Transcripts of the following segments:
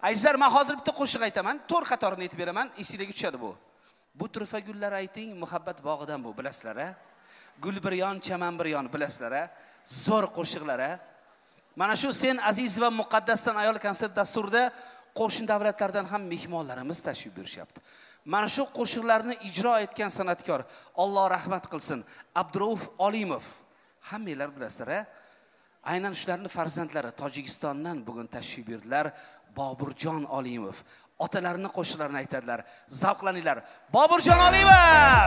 Ajdar, men hozir bitta qo'shiq aytaman, 4 qatorini aytib beraman, esingizga tushadi bu. Bu turfa gullar ayting, muhabbat bog'idan bu, bilasizlar-a? Gul bir yon, chaman bir yon, bilasizlar-a? Zo'r qo'shiqlar-a? Mana shu Sen aziz va muqaddasdan ayol konsert dasturida qo'shni davlatlardan ham mehmonlarimiz tashrif buyurishyapti. Mana shu qo'shiqlarni ijro etgan san'atkor, Alloh rahmat qilsin, Abdurauf Olimov. Hammanglar bilasizlar-a? Aynan shularning farzandlari Tojikistondan bugun tashrif buyurdilar. Boburjon Olimov. Otalarining qo'shiqlarini aytadilar. Zavqlaninglar. Boburjon Olimov!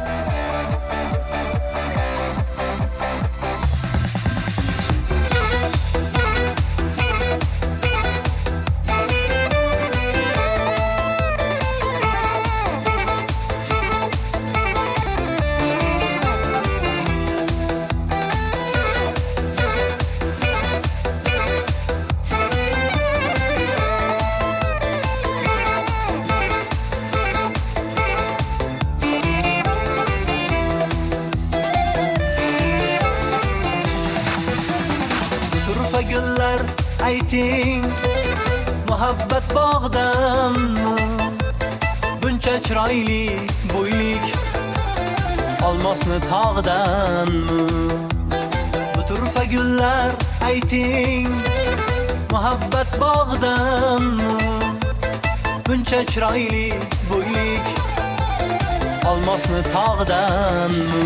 Gullar ayting, muhabbat bog'danmi? Buncha chiroyli bo'ylik, olmosni tog'danmi? Bu turfa gullar ayting, muhabbat bog'danmi? Buncha chiroyli bo'ylik, olmosni tog'danmi?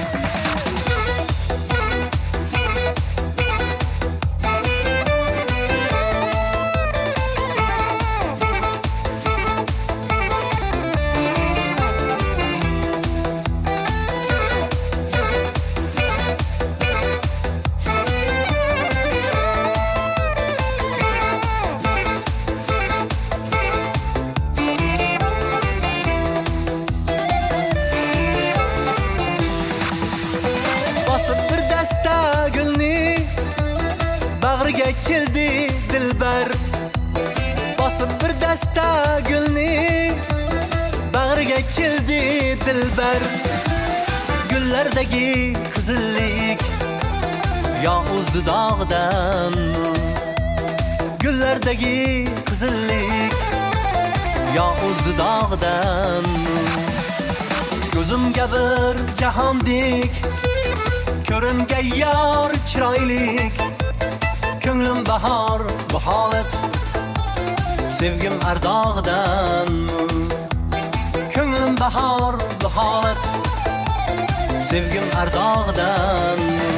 Bag'riga keldi dilbar, bosib bir dasta gulni, bag'riga keldi dilbar. Gullardagi qizillik yo o'z dudog'idan, gullardagi qizillik yo o'z dudog'idan. Ko'zimga bir jahondek ko'ringan yor chiroylik, ko'nglim bahor bu holat, sevgim ardog'idan. Ko'nglim bahor bu holat, sevgim ardog'idan.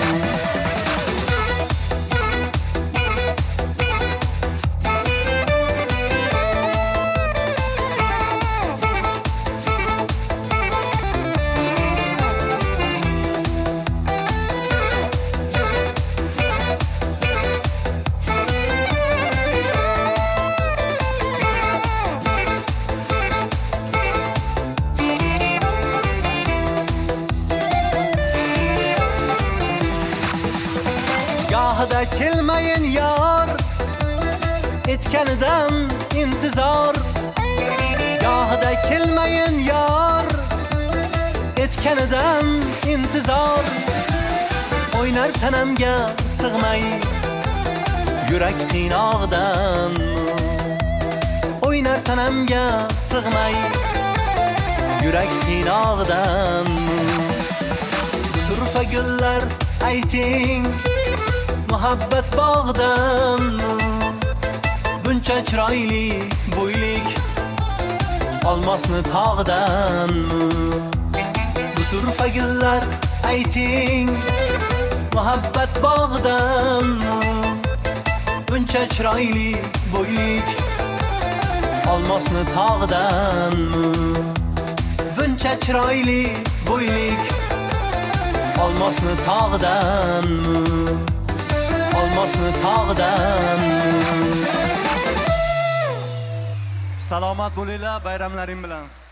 Gohida kelmayin yor, etganidan intizor. Gohida kelmayin yor, etganidan intizor. O'ynar tanamga sig'may, yurak qiynog'idan. O'ynar tanamga sig'may, yurak qiynog'idan. Turfa gullar ayting, muhabbat bog'danmi? Buncha chiroyli bo'ylik, olmosni tog'danmi? Bu turfa gullar ayting, muhabbat bog'danmi? Buncha chiroyli bo'ylik, olmosni tog'danmi? Buncha chiroyli bo'ylik, olmosni tog'danmi? Olmosni tog'dan. Salomat bo'linglar bayramlaring bilan.